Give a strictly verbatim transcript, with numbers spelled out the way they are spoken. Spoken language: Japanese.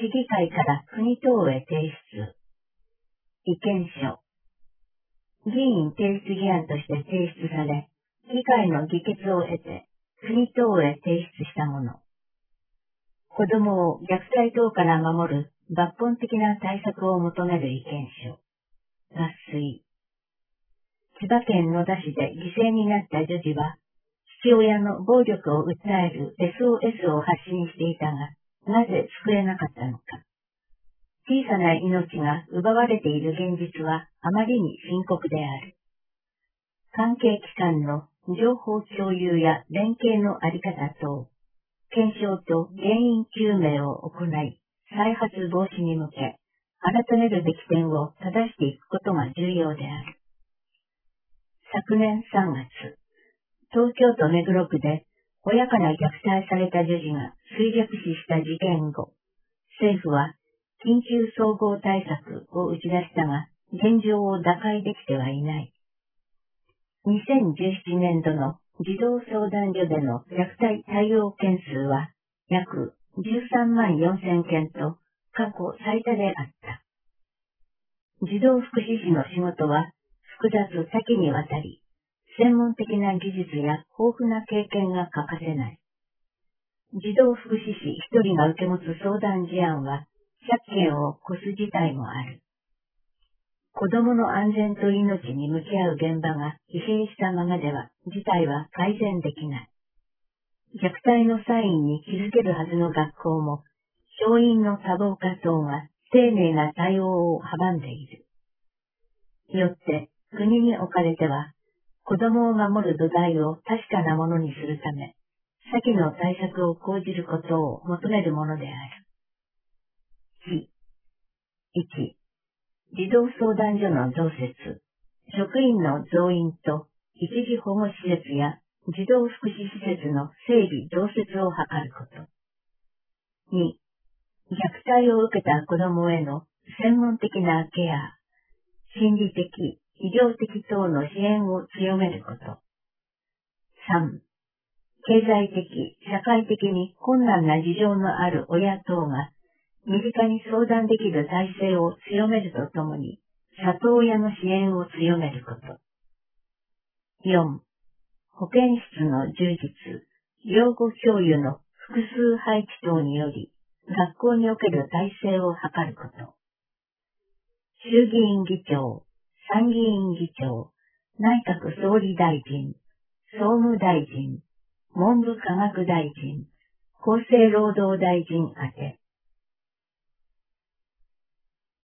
市議会から国等へ提出。意見書。議員提出議案として提出され、議会の議決を得て、国等へ提出したもの。子供を虐待等から守る抜本的な対策を求める意見書。抜粋。千葉県野田市で犠牲になった女児は、父親の暴力を訴える エスオーエス を発信していたが、なぜ救えなかったのか。小さな命が奪われている現実はあまりに深刻である。関係機関の情報共有や連携のあり方等、検証と原因究明を行い、再発防止に向け、改めるべき点を正していくことが重要である。昨年さんがつ、東京都目黒区で親から虐待された女児が衰弱死した事件後、政府は緊急総合対策を打ち出したが、現状を打開できてはいない。にせんじゅうななねん度の児童相談所での虐待対応件数は約じゅうさんまんよんせんけんと過去最多であった。児童福祉士の仕事は複雑多岐にわたり、専門的な技術や豊富な経験が欠かせない。児童福祉士一人が受け持つ相談事案はひゃっけんを超す事態もある。子供の安全と命に向き合う現場が疲弊したままでは事態は改善できない。虐待のサインに気づけるはずの学校も、教員の多忙化等が丁寧な対応を阻んでいる。よって国におかれては、子供を守る土台を確かなものにするため、先の対策を講じることを求めるものである。いち、児童相談所の増設、職員の増員と一時保護施設や児童福祉施設の整備増設を図ること。に、虐待を受けた子供への専門的なケア、心理的、医療的等の支援を強めること。さん、経済的、社会的に困難な事情のある親等が身近に相談できる体制を強めるとともに、里親の支援を強めること。よん、保健室の充実、養護教諭の複数配置等により、学校における体制を図ること。衆議院議長、参議院議長、内閣総理大臣、総務大臣、文部科学大臣、厚生労働大臣宛て、